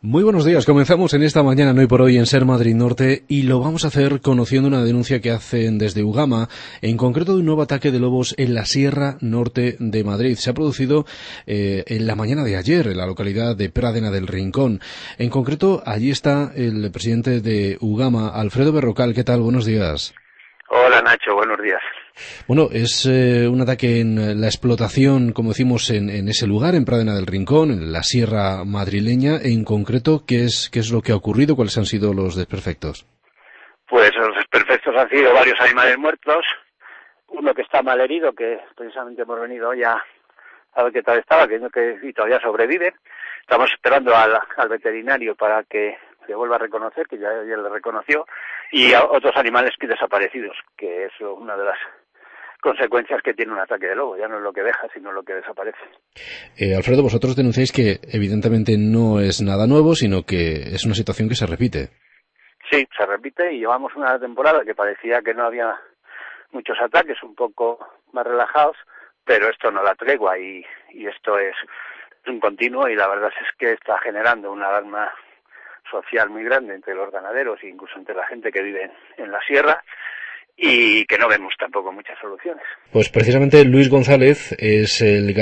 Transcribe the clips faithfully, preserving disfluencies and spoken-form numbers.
Muy buenos días, comenzamos en esta mañana, no hoy por hoy, en Ser Madrid Norte, y lo vamos a hacer conociendo una denuncia que hacen desde Ugama, en concreto de un nuevo ataque de lobos en la Sierra Norte de Madrid. Se ha producido eh, en la mañana de ayer, en la localidad de Pradena del Rincón. En concreto, allí está el presidente de Ugama, Alfredo Berrocal. ¿Qué tal? Buenos días. Hola, Nacho, buenos días. Bueno, es eh, un ataque en la explotación, como decimos, en, en ese lugar, en Pradena del Rincón, en la sierra madrileña. En concreto, ¿qué es, qué es lo que ha ocurrido? ¿Cuáles han sido los desperfectos? Pues los desperfectos han sido varios animales muertos, uno que está mal herido, que precisamente hemos venido hoy a, a ver qué tal estaba, que, que y todavía sobrevive. Estamos esperando al, al veterinario para que se vuelva a reconocer, que ya, ya le reconoció, y a otros animales que desaparecidos, que es una de las consecuencias que tiene un ataque de lobo. Ya no es lo que deja, sino lo que desaparece. Eh, Alfredo, vosotros denunciáis que evidentemente no es nada nuevo, sino que es una situación que se repite. Sí, se repite, y llevamos una temporada que parecía que no había muchos ataques, un poco más relajados, pero esto no da tregua, y, y esto es un continuo, y la verdad es que está generando una alarma social muy grande entre los ganaderos e incluso entre la gente que vive en, en la sierra, y que no vemos tampoco muchas soluciones. Pues precisamente Luis González es el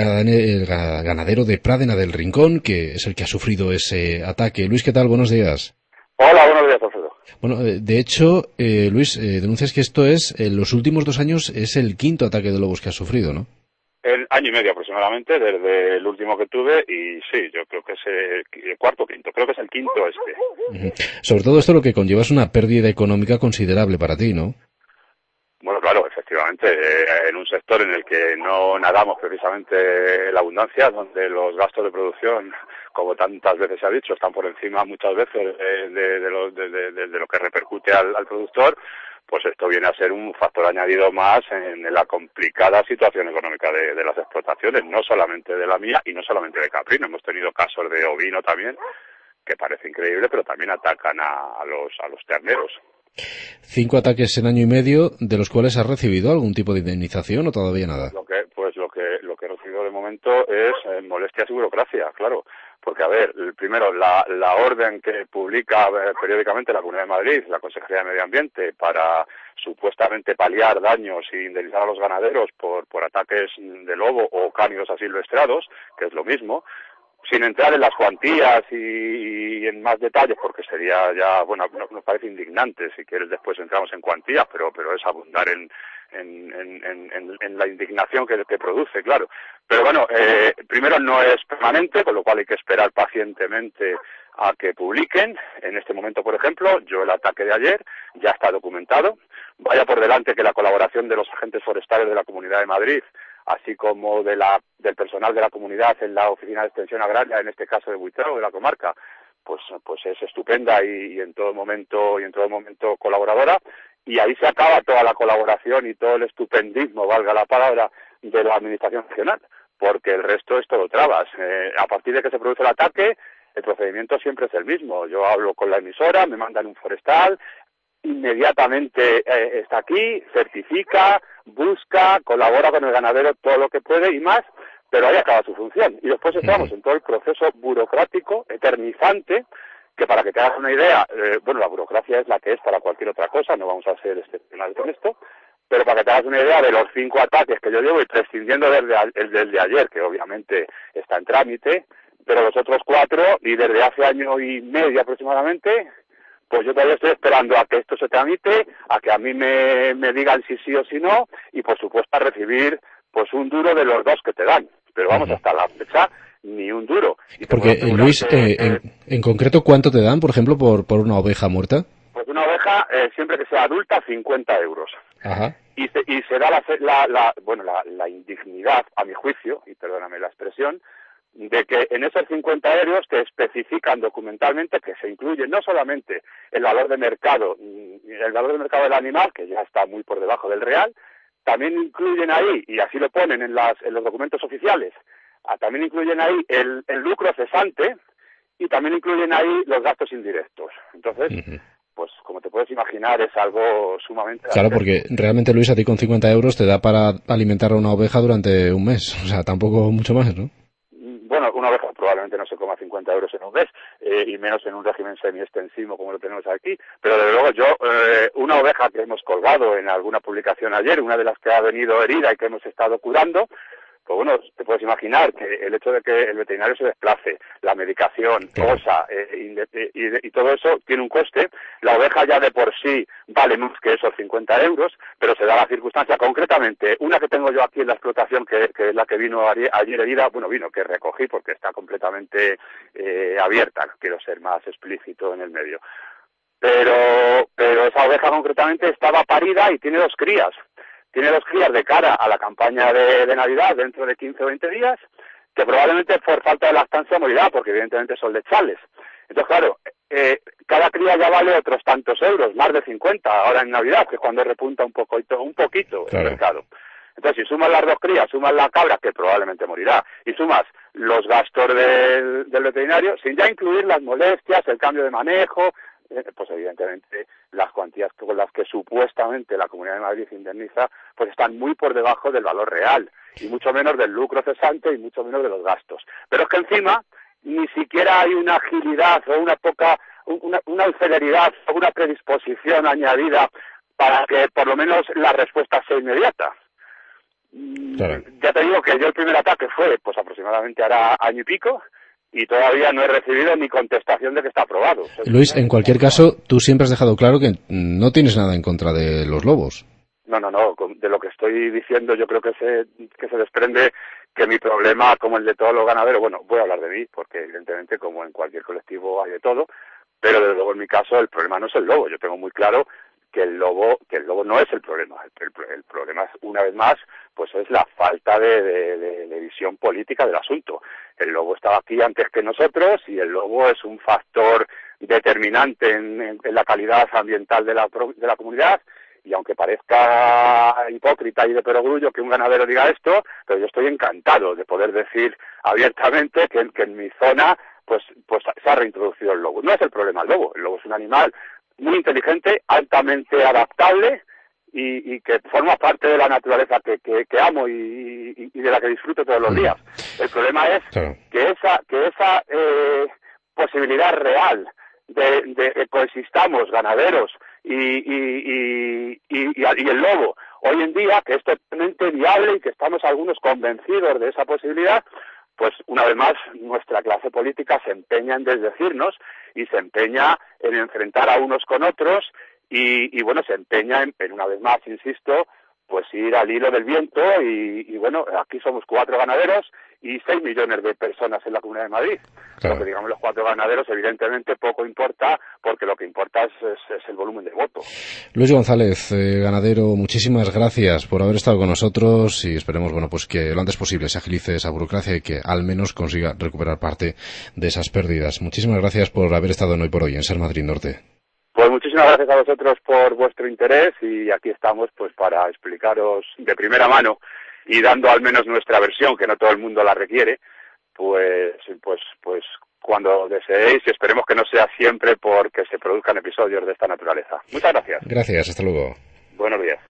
ganadero de Pradena del Rincón, que es el que ha sufrido ese ataque. Luis, ¿qué tal? Buenos días. Hola, buenos días, Alfredo. Bueno, de hecho, eh, Luis, eh, denuncias que esto es, en los últimos dos años, es el quinto ataque de lobos que ha sufrido, ¿no? El año y medio aproximadamente, desde el último que tuve, y sí, yo creo que es el cuarto o quinto, creo que es el quinto este. Uh-huh. Sobre todo esto lo que conlleva es una pérdida económica considerable para ti, ¿no? Bueno, claro, efectivamente, eh, en un sector en el que no nadamos precisamente en la abundancia, donde los gastos de producción, como tantas veces se ha dicho, están por encima muchas veces de, de, de, lo, de, de, de lo que repercute al, al productor, pues esto viene a ser un factor añadido más en, en la complicada situación económica de, de las explotaciones, no solamente de la mía y no solamente de caprino. Hemos tenido casos de ovino también, que parece increíble, pero también atacan a, a los a los terneros. Cinco ataques en año y medio, de los cuales has recibido algún tipo de indemnización o todavía nada. Lo que, pues lo que lo que he recibido de momento es eh, molestias y burocracia, claro. Porque, a ver, primero, la, la orden que publica eh, periódicamente la Comunidad de Madrid, la Consejería de Medio Ambiente, para supuestamente paliar daños e indemnizar a los ganaderos por, por ataques de lobo o cánidos asilvestrados, que es lo mismo, sin entrar en las cuantías y, y en más detalles, porque sería ya, bueno, nos parece indignante, si quieres después entramos en cuantías, pero, pero es abundar en, en, en, en, en la indignación que, que produce, claro. Pero bueno, eh, primero no es permanente, con lo cual hay que esperar pacientemente a que publiquen. En este momento, por ejemplo, yo el ataque de ayer ya está documentado. Vaya por delante que la colaboración de los agentes forestales de la Comunidad de Madrid, así como de la, del personal de la comunidad en la Oficina de Extensión Agraria, en este caso de Buitrao, de la comarca, pues, pues es estupenda y, y en todo momento y en todo momento colaboradora. Y ahí se acaba toda la colaboración y todo el estupendismo, valga la palabra, de la Administración Regional, porque el resto es todo trabas. Eh, a partir de que se produce el ataque, el procedimiento siempre es el mismo. Yo hablo con la emisora, me mandan un forestal, inmediatamente eh, está aquí, certifica, busca, colabora con el ganadero todo lo que puede y más, pero ahí acaba su función. Y después estamos en todo el proceso burocrático, eternizante, que para que te hagas una idea, eh, bueno, la burocracia es la que es para cualquier otra cosa, no vamos a ser excepcionales con esto, pero para que te hagas una idea de los cinco ataques que yo llevo, y prescindiendo desde el del de ayer, que obviamente está en trámite, pero los otros cuatro, y desde hace año y medio aproximadamente, pues yo todavía estoy esperando a que esto se tramite, a que a mí me, me digan si sí o si no, y por supuesto a recibir pues un duro de los dos que te dan. Pero vamos, uh-huh. hasta la fecha, ni un duro. Y porque, Luis, que, eh, en, eh, en concreto, ¿cuánto te dan, por ejemplo, por, por una oveja muerta? Pues una oveja, eh, siempre que sea adulta, cincuenta euros. Ajá. Y se, y se da la, la, la, bueno, la, la indignidad, a mi juicio, y perdóname la expresión, de que en esos cincuenta euros te especifican documentalmente que se incluye no solamente el valor de mercado, el valor de mercado del animal, que ya está muy por debajo del real, también incluyen ahí, y así lo ponen en, las, en los documentos oficiales, también incluyen ahí el, el lucro cesante y también incluyen ahí los gastos indirectos. Entonces, uh-huh. pues como te puedes imaginar, es algo sumamente... Claro, porque realmente, Luis, a ti con cincuenta euros te da para alimentar a una oveja durante un mes, o sea, tampoco mucho más, ¿no? Bueno, una oveja probablemente no se coma cincuenta euros en un mes, eh, y menos en un régimen semi-extensivo como lo tenemos aquí, pero desde luego yo, eh, una oveja que hemos colgado en alguna publicación ayer, una de las que ha venido herida y que hemos estado curando, pues bueno, te puedes imaginar que el hecho de que el veterinario se desplace, la medicación, cosa, eh, y, y, y todo eso tiene un coste. La oveja ya de por sí vale más que esos cincuenta euros, pero se da la circunstancia, concretamente, una que tengo yo aquí en la explotación, que, que es la que vino ayer, ayer herida, bueno, vino, que recogí porque está completamente eh, abierta, no quiero ser más explícito en el medio. Pero, pero esa oveja concretamente estaba parida y tiene dos crías. Tiene dos crías de cara a la campaña de, de Navidad dentro de quince o veinte días, que probablemente por falta de lactancia morirá, porque evidentemente son lechales. Entonces, claro, eh, cada cría ya vale otros tantos euros, más de cincuenta, ahora en Navidad, que es cuando repunta un poquito, un poquito claro. el mercado. Entonces, si sumas las dos crías, sumas la cabra, que probablemente morirá, y sumas los gastos del, del veterinario, sin ya incluir las molestias, el cambio de manejo, pues evidentemente las cuantías con las que supuestamente la Comunidad de Madrid indemniza pues están muy por debajo del valor real y mucho menos del lucro cesante y mucho menos de los gastos. Pero es que encima ni siquiera hay una agilidad o una poca una, una celeridad o una predisposición añadida para que por lo menos la respuesta sea inmediata. Claro. Ya te digo que yo el primer ataque fue pues aproximadamente hará año y pico y todavía no he recibido ni contestación de que está aprobado. Luis, en cualquier caso, tú siempre has dejado claro que no tienes nada en contra de los lobos. No, no, no. De lo que estoy diciendo yo creo que se, que se desprende que mi problema, como el de todos los ganaderos, bueno, voy a hablar de mí, porque evidentemente como en cualquier colectivo hay de todo, pero desde luego en mi caso el problema no es el lobo. Yo tengo muy claro que el lobo que el lobo no es el problema. El, el, el problema es, una vez más, pues es la falta de, de, de, de visión política del asunto. El lobo estaba aquí antes que nosotros y el lobo es un factor determinante en, en, en la calidad ambiental de la, de la comunidad. Y aunque parezca hipócrita y de perogrullo que un ganadero diga esto, pero yo estoy encantado de poder decir abiertamente que, que en mi zona pues, pues se ha reintroducido el lobo. No es el problema el lobo. El lobo es un animal muy inteligente, altamente adaptable y, y que forma parte de la naturaleza que, que, que amo y, y, y de la que disfruto todos los días. El problema es claro. que esa, que esa eh, posibilidad real de, de que coexistamos ganaderos y, y, y, y, y, y el lobo hoy en día, que es totalmente viable y que estamos algunos convencidos de esa posibilidad, pues una vez más nuestra clase política se empeña en desdecirnos y se empeña en enfrentar a unos con otros y, y bueno, se empeña en, en, una vez más, insisto, pues ir al hilo del viento y, y bueno, aquí somos cuatro ganaderos y seis millones de personas en la Comunidad de Madrid. Claro. Lo que digamos los cuatro ganaderos evidentemente poco importa porque lo que importa es, es, es el volumen de voto. Luis González, eh, ganadero, muchísimas gracias por haber estado con nosotros y esperemos bueno pues que lo antes posible se agilice esa burocracia y que al menos consiga recuperar parte de esas pérdidas. Muchísimas gracias por haber estado en Hoy por Hoy en Ser Madrid Norte. Pues muchísimas gracias a vosotros por vuestro interés y aquí estamos pues para explicaros de primera mano y dando al menos nuestra versión, que no todo el mundo la requiere, pues pues pues cuando deseéis y esperemos que no sea siempre porque se produzcan episodios de esta naturaleza. Muchas gracias. Gracias, hasta luego. Buenos días.